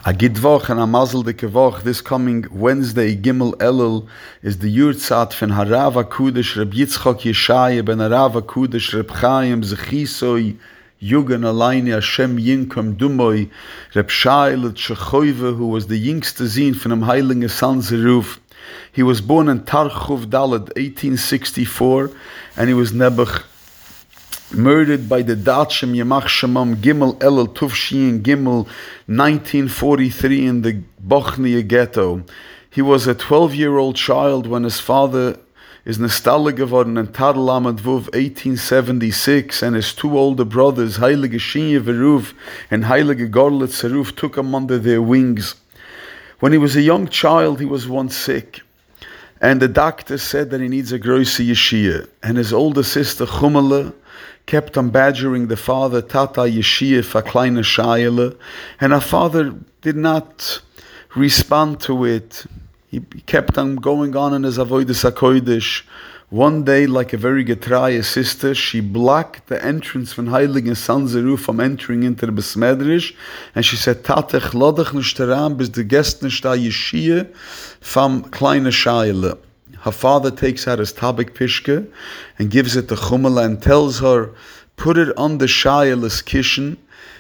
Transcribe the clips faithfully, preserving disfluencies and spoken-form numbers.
A Gidwoch and a Mazel de Kevoch, this coming Wednesday, Gimel Elul, is the Yurtzat von Harava Kudish Reb Yitzchok Yeshaya ben Harava Kudish Reb Chaim Zechisoi Yugan Alayni Hashem Yinkom Dumoy Reb Shailet Shechoive, who was the youngest zin from the Heilige Sanzeruf. He was born in Tarchov Dalet, eighteen sixty-four, and he was Nebuch murdered by the Datshim Yamach Shemam Gimel Elul Tufshin Gimel nineteen forty-three in the Bochnia ghetto. He was a twelve-year-old child when his father is Nestalig geworden in Tadel Amad Vuv eighteen seventy-six, and his two older brothers, Heilige Shinye Veruv and Heilige Gorlet Seruf, took him under their wings. When he was a young child, he was once sick, and the doctor said that he needs a große yeshia, and his older sister Chumele kept on badgering the father, Tata Yeshia for kleine Shayele, and her father did not respond to it. He kept on going on in his Avodas HaKodesh. One day, like a very getraye sister, she blocked the entrance from Heilige Sanzeruf from entering into the Besmedrish, and she said, Tatech lodech nicht daran, bis du gehst nicht da Yeshia vom kleine Shayele. Her father takes out his tabik pishke and gives it to Chumele and tells her, put it on the Shayele's kishen,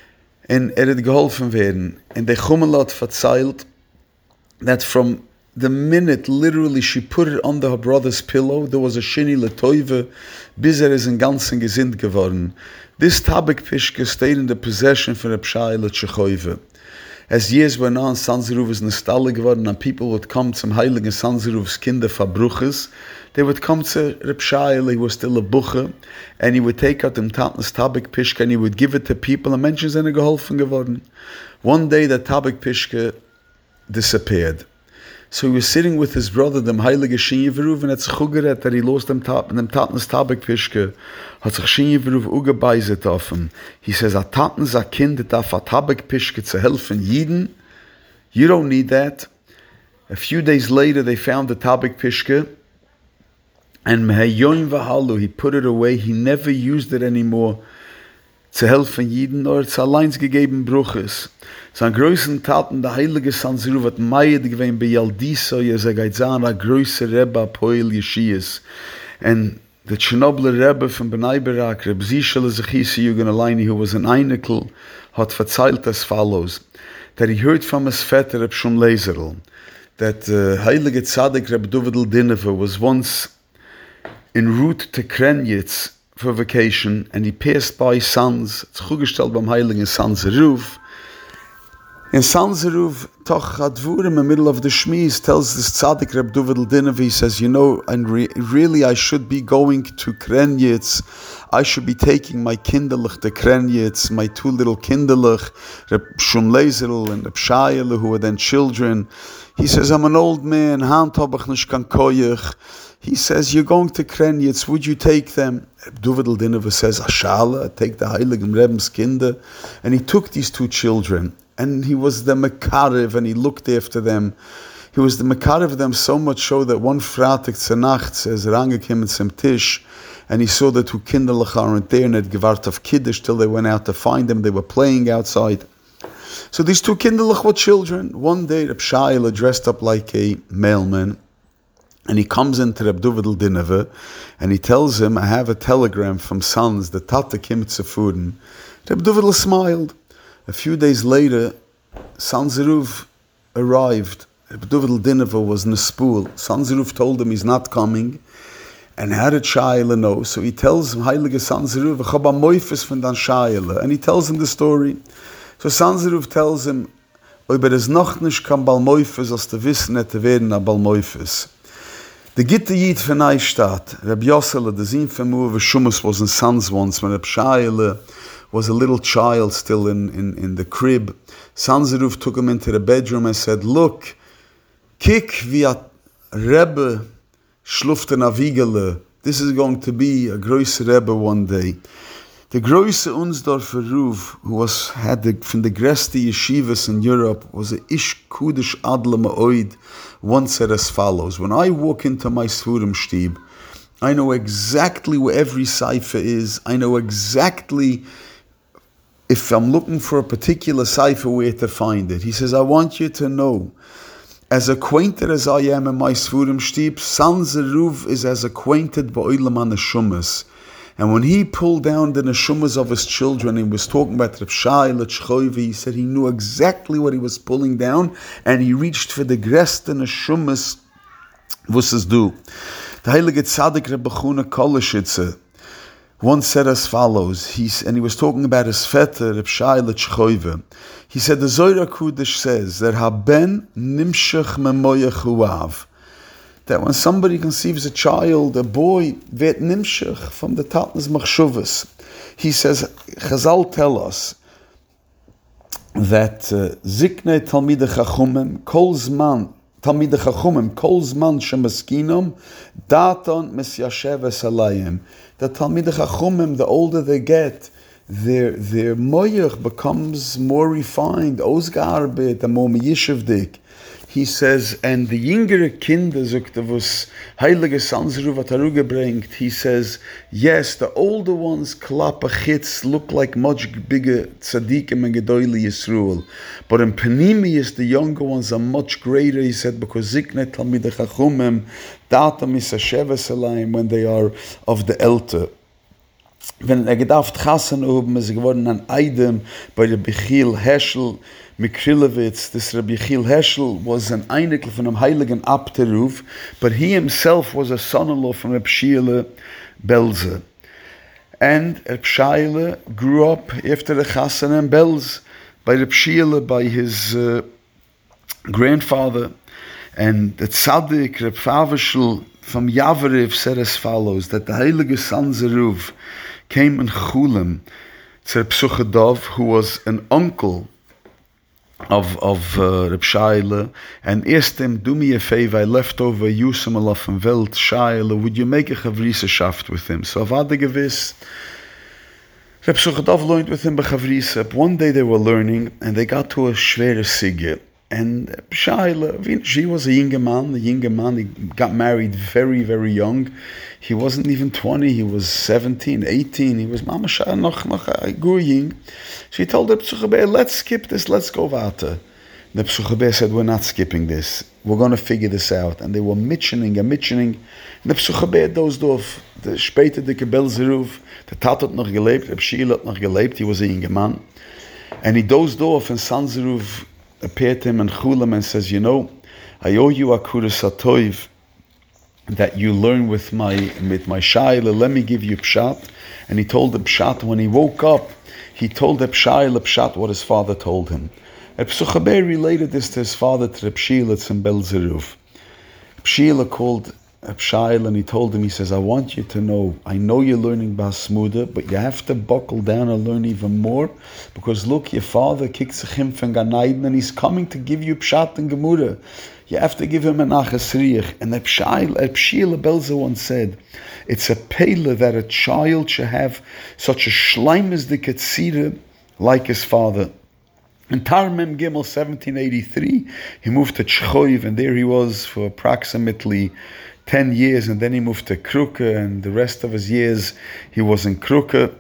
and er hat geholfen werden. And the Chumele hat verzeilt that from the minute, literally, she put it under her brother's pillow, there was a shini letoive, bis er is in ganzen gesind geworden. This tabik pishke stayed in the possession for Reb Shayele Shechoive. As years went on, Sanzeruf is nostalgic geworden, and people would come to Heilige Sanzeruf's Kinder Verbruches. They would come to Reb Shayele, he was still a buche, and he would take out them Tatnes Tabik Pishke and he would give it to people, and Menschen sind geholfen geworden. One day the Tabik Pishke disappeared. So he was sitting with his brother, dem Heilige Shinye Veruv, and hat sich ugeret, that he lost dem Tatnes Tabik Pishke, hat sich Shinye Veruv ugebeizet auf him. He says, a Tatnes a Kind darf a Tabik Pishke zu helfen Yidden. You don't need that. A few days later, they found the Tabik Pishke, and Mehayoim Vahalu, he put it away. He never used it anymore zu helfen Yidden, or zu allein gegeben Bruches. Sein größten Taten, der Heilige Sanzeruf hat Mayed gewesen bei Yaldiso, yes, er geht sagen, a größer Rebbe Apoel Yeshias. And the Chernobyl Rebbe from Bnei Barak, Reb Zishel Zechisi Yugan Alayni, who was an Einekel, hat verzeilt as follows, that he heard from his vetter, Reb Shum Lezerl, that uh, Heilige Tzadik Reb Dovidel Dineve was once en route to Krenjitz for vacation, and he passed by Sanz, it's zugestellt beim Heiligen Sanzeruf. In Sanzeruf, Toch Advur, in the middle of the Shmiz, tells this Tzadik Reb Dovidel Dineve, he says, you know, and re- really I should be going to Krenjitz. I should be taking my kinderlich to Krenjitz, my two little kinderlich, Reb Shum Lezerl and Reb Shayele, who were then children. He says, I'm an old man, hand hab ich nicht kan koyach. He says, you're going to Krenjitz, would you take them? Dovidel Dineve says, Ashala, I take the Heiligen Rebbe's kinder. And he took these two children, and he was the Mekarev, and he looked after them. He was the Mekarev of them so much so that one Fratik zur Nacht says, rangekommen zum Tisch, and he saw the two kinderlich aren't there, and had gewart auf Kiddush till they went out to find them. They were playing outside. So these two kinderlich were children. One day, Reb Shayele dressed up like a mailman, and he comes into Reb Dovidel Dineve, and he tells him, I have a telegram from Sanz, the Tata Kim Tzefuden. Reb Dovidel smiled. A few days later, Sanzeruf arrived. Reb Dovidel Dineve was Nespul. Sanzeruf told him he's not coming, and how did Shayele know? So he tells him, Heilige Sanzeruf, ich hab a Moifes von dan Shayele, and he tells him the story. So Sanzeruf tells him, ob er es noch nicht kann Balmoifes, als du wissen hätte werden a Balmoifes. The Gitte Yid von Eichstadt, Reb Yossele, the Zin von Muave Shumas was in Sanz once, when Reb Shayele was a little child still in, in, in the crib. Sanzeruf took him into the bedroom and said, look, kick wie a Rebbe schluft in a Wiegele. This is going to be a größer Rebbe one day. The größe Unsdorfer Ruf, who was had the, from the größte yeshivas in Europe, was a Ish Kudish Adle Ma'oid, once said as follows, when I walk into my Sfurim Shtib, I know exactly where every cipher is, I know exactly if I'm looking for a particular cipher, where to find it. He says, I want you to know, as acquainted as I am in my Sfurim Shtib, Sanzeruv is as acquainted ba'olam ha-neshumas. And when he pulled down the neshumas of his children, he was talking about Reb Shai Lechchoivi, he said he knew exactly what he was pulling down, and he reached for the greste neshumas, was es du. The Heilige Tzaddik Reb Bechuna Kolashitze once said as follows, he's, and he was talking about his vetter, Reb Shai Lechchoivi. He said, the Zohar Kudish says that haben nimshach memoyach huav, that when somebody conceives a child, a boy, vet nimshach from the Tatnas Machshuvas. He says, Chazal tell us that Ziknei Talmidei Chachumim kol zman Talmidei Chachumim kol zman shemaskinam daton misyasheves alayim. The Talmidei Chachumim, the older they get, their their moyach becomes more refined, ausgearbeitet, the more meyishivdik. He says, and the younger kinder, sagt er, was Heilige Sanzeruv hat bringt, he says, yes, the older ones, klappa chitz, look like much bigger tzaddikim and gedoyle Yisroel. But in Panemius, the younger ones are much greater, he said, because Ziknei Talmidei Chachumim, datam is hasheves alayim, when they are of the elder. Wenn er gedacht Chassan oben, ist er geworden an Eidem bei der Bechiel Heschel Mikrilowitz. This Rabbi Yechiel Heschel was an Einekel von einem heiligen Abteruf, but he himself was a son-in-law from Reb Shile Belze. And Reb Shile grew up after the Chassan and Belz by Reb Shile, by his uh, grandfather. And the Tzaddik, Reb Favashel from Yavariv, said as follows, that the Heilige Sanzeruv came in Chulim to Reb Suchadov, who was an uncle of of uh, Reb Shaila, and asked him, do me a favor, I left over Yusam Allah from Welt, Shaila, would you make a Chavriseshaft with him? So Avada gewiss, Reb Suchadov learned with him by Chavrisep. One day they were learning, and they got to a schwere Sigge. And Shaila, she was a younger man, a younger man, he got married very, very young. He wasn't even twenty, he was seventeen, eighteen, he was Mama Shah, noch, noch, young. She told the Psuchaber, let's skip this, let's go vater. The Psuchaber said, we're not skipping this, we're going to figure this out. And they were mitchening and mitchening. The Psuchaber dozed off, the später dicke Belzeruf, the Tat hat noch gelebt, Reb Shile hat noch gelebt, he was a younger man. And he dozed off, and Sanzeruf appeared to him in Chulam and says, you know, I owe you Akuras Atoiv that you learn with my with my Shaila, let me give you Pshat. And he told the Pshat, when he woke up, he told the Shaila Pshat what his father told him. Reb Suchaber related this to his father, to Reb Shilitz and Belzeruf. Reb Shila called Reb Shaila and he told him, he says, I want you to know, I know you're learning Bas Smuda, but you have to buckle down and learn even more, because look, your father kicks a chim from Gan Eden and he's coming to give you Pshat and Gemura. You have to give him an Achas Riach. And Reb Shila Belzer once said, it's a pele that a child should have such a shleim as the Ketzira like his father. In Tarmem Gimel seventeen eighty-three, he moved to Chchoiv, and there he was for approximately ten years, and then he moved to Kruke, and the rest of his years he was in Kruke.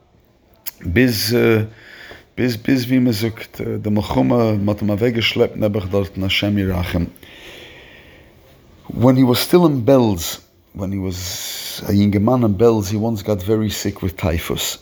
Bis, uh, bis, bis, wie man sagt, der Melchuma hat ihn weggeschleppt, nebach dort in Hashem Yirachem. When he was still in Belz, when he was a younger man in Belz, he once got very sick with typhus.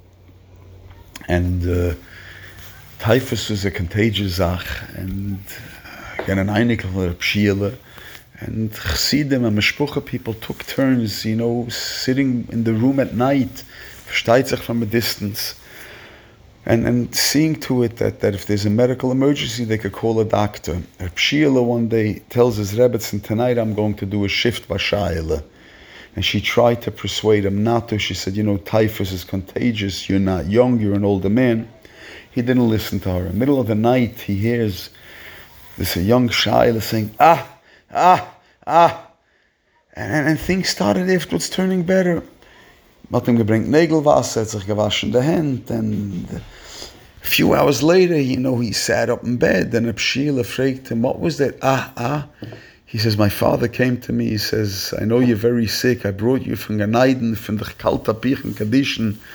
And uh, typhus is a contagious Sach, and again, an Einikel von Reb Shile. And Chassidim and Meshpucha people took turns, you know, sitting in the room at night, versteht sich from a distance, and, and seeing to it that, that if there's a medical emergency, they could call a doctor. Reb Shile one day tells his Rebbetzin, tonight I'm going to do a shift by Shaila. And she tried to persuade him not to. She said, you know, typhus is contagious, you're not young, you're an older man. He didn't listen to her. In the middle of the night, he hears this a young Shaila saying, ah, ah, ah, and, and things started afterwards turning better. Hat ihm gebringt Nägelwasser, hat sich gewaschen the hand, and a few hours later, you know, he sat up in bed, and Reb Shile fraged him, what was that? Ah, ah. He says, my father came to me, he says, I know you're very sick, I brought you from Gan Eden, from the Kalta Pirchen Kadishen,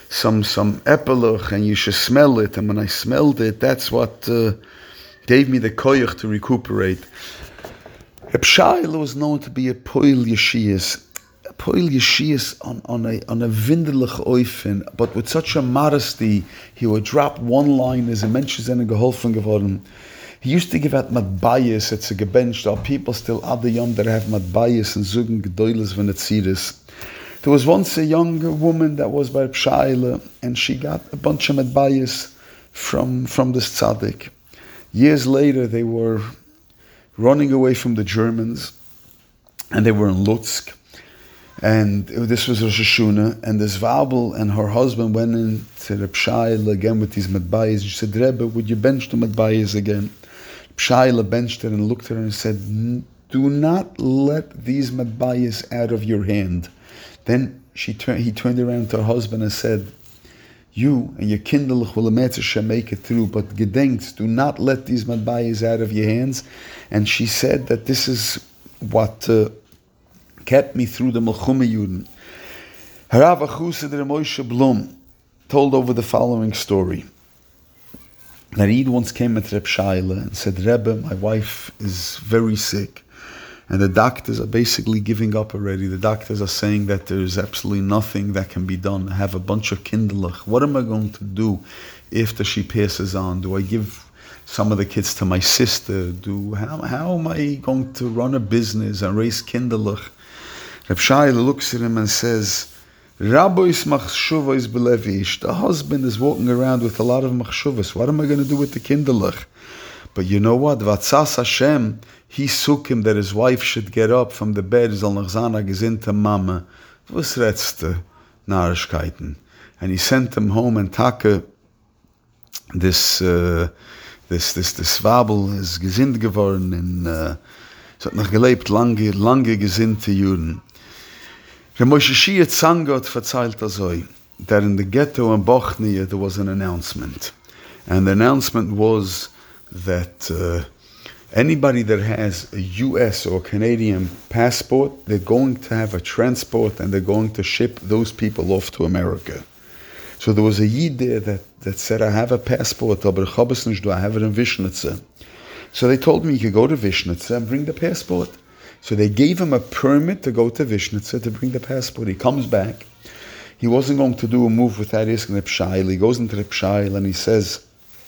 some some epilach, and you should smell it. And when I smelled it, that's what uh, gave me the koyach to recuperate. Reb Shaila was known to be a poil yeshiyas, a poil yeshiyas on, on a on a vindelich oifen, but with such a modesty, he would drop one line as a mentions in a geholfen geworden. He used to give out matbayis. It's a gebench. There are people still ad the yom that have matbayis and zugen gedoiles when it sees. There was once a young woman that was by Reb Shaila, and she got a bunch of matbayis from from this tzaddik. Years later, they were running away from the Germans, and they were in Lutsk, and this was Rosh Hashanah, and this Vabel and her husband went in to Reb Shaila again with these matbayis. She said, Rebbe, would you bench the matbayis again? Reb Shaila benched it and looked at her and said, do not let these matbayis out of your hand. Then she turned, he turned around to her husband and said, you and your kindlich will make it through, but gedenkt, do not let these matbayis out of your hands. And she said that this is what uh, kept me through the Melchume Yuden. Harav Achusa der Moshe Blum told over the following story. That Eid once came at Reb Shaila and said, Rebbe, my wife is very sick, and the doctors are basically giving up already. The doctors are saying that there is absolutely nothing that can be done. I have a bunch of kindlech. What am I going to do after she passes on? Do I give some of the kids to my sister? Do how how am I going to run a business and raise kindlech? Reb Shaila looks at him and says, Rabbois machshuvos belevish. The husband is walking around with a lot of machshuvos. What am I going to do with the kindlech? But you know what? Vatzas Hashem, he sukkim that his wife should get up from the bed, zal nach zana gesinte mama. Was redste Narishkeiten? And he sent him home and take this, uh, this, this, this Wabel is gesind geworden and uh, so hat noch gelebt lange, lange gesinnte Juden. Der Moshe Shia Zangot verzeilt also that in the ghetto in Bochnia there was an announcement. And the announcement was that uh, anybody that has a U S or Canadian passport, they're going to have a transport and they're going to ship those people off to America. So there was a Yid there that, that said, I have a passport, aber ich habe es nicht, I have it in Vishnitze. So they told me you could go to Vishnitze and bring the passport. So they gave him a permit to go to Vishnitze to bring the passport. He comes back. He wasn't going to do a move without asking Reb Shaila. He goes into Reb Shaila and he says,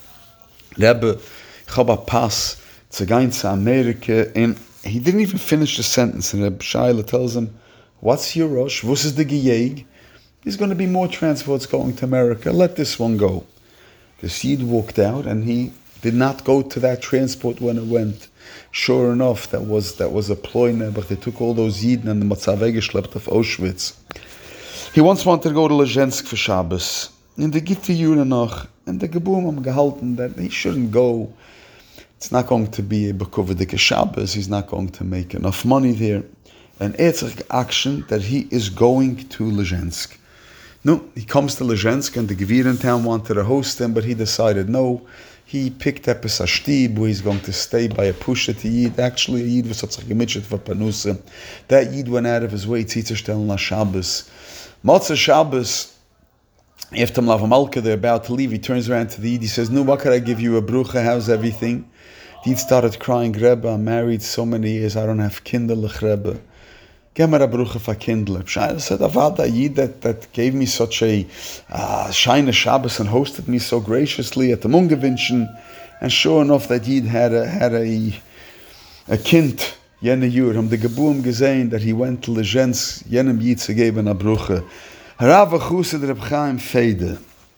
Rebbe, ich habe a pass to go to America. And he didn't even finish the sentence. And Reb Shaila tells him, what's your rush? What is the giyeg? There's going to be more transports going to America. Let this one go. The Yid walked out and he did not go to that transport when it went. Sure enough, that was that was a ploy, but they took all those Yidden and the Matzaveh geschleppt of Auschwitz. He once wanted to go to Lezhensk for Shabbos. And the Gitte Yuna noch, and the Geburim am gehalten that he shouldn't go. It's not going to be a Bekovedike Shabbos. He's not going to make enough money there. And it's an action that he is going to Lezhensk. No, he comes to Lezhensk and the Gevir in town wanted to host him, but he decided no. He picked up a sashtib where he's going to stay by a pushet Yid. Actually, a Yid was such a gemitshet for Panusa. That Yid went out of his way to tell na Shabbos. Motzah Shabbos, after Malav Malka, they're about to leave, he turns around to the Yid. He says, no, what could I give you a brucha? How's everything? The Yid started crying, Rebbe, I'm married so many years, I don't have kinderlich, Rebbe. Give me a brucha for kindler. Shaila said, Avad, that Yid that, that gave me such a uh, shine Shabbos and hosted me so graciously at the Mungevinchen. And sure enough, that Yid had a, had a, a kind, jene Jür, haben die Geburim gesehen, that he went to Lezhensk, jenem Yid zu geben a brucha. Harav Achusa der Reb Chaim Feide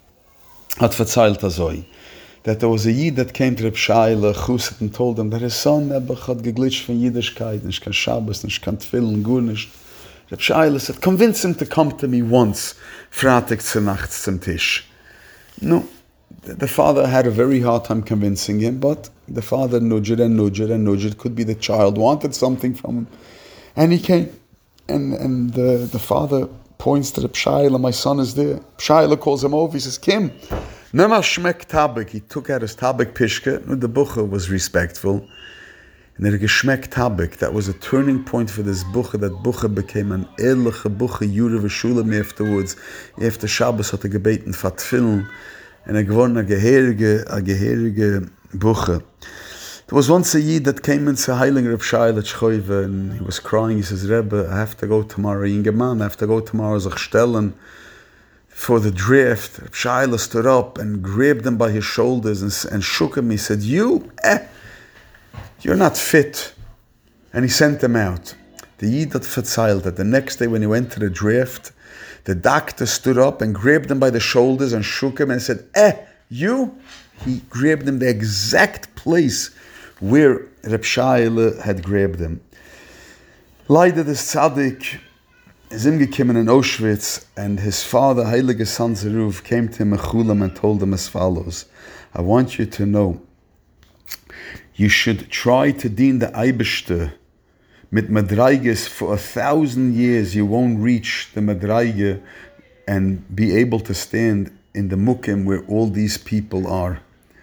hat verzeilt azoi, that there was a Yid that came to Reb Shaila, Chuset, and told him that his son Nebuch had geglitscht von Yiddishkeit, nicht kein Shabbos, nicht kein Tfilin, gut nicht. Reb Shaila said, convince him to come to me once, Freitag zu nachts zum Tisch. No, the father had a very hard time convincing him, but the father nudged and nudged and nudged. Could be the child wanted something from him. And he came, and, and the, the father points to Reb Shaila, my son is there. Shaila calls him over, he says, Kim, Nema shmek tabak. He took out his tabak pishke. The bucher was respectful. and er geschmeckt habik. That was a turning point for this buche. That buche became an ehrliche buche, Jure v'shulam afterwards. After Shabbos hat er gebeten fatfillen, and er geworden a geherige, a geherige buche. There was once a Yid that came into Heiling Reb Shail at Shchoive, and he was crying. He says, Rebbe, I have to go tomorrow. Ingeman, I have to go tomorrow as stellen for the draft. Reb Shail stood up and grabbed him by his shoulders and, and shook him. He said, you, eh, you're not fit. And he sent him out. The Yid that verzeilt that the next day when he went to the draft, the doctor stood up and grabbed him by the shoulders and shook him and said, eh, you? He grabbed him the exact place where Reb Shail had grabbed him. Leider des Tzaddik is him gekommen in Auschwitz, and his father, Heilige Son Zeruv, came to him in Chulam and told him as follows: I want you to know, you should try to dien the Eibishter mit Madreiges for a thousand years. You won't reach the Madreige and be able to stand in the Mukim where all these people are.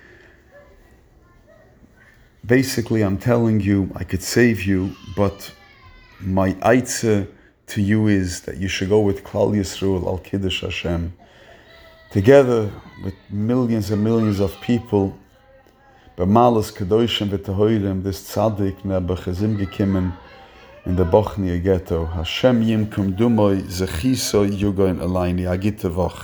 Basically, I'm telling you, I could save you, but my eitze to you is that you should go with Klal Yisrael al Kiddush Hashem, together with millions and millions of people. B'malas Kedoshim v'Tehorim, this tzaddik nebechazim gekimmen in the Bochnia ghetto. Hashem yimkum dumoy zechiso yugoin alayni. Agite vach.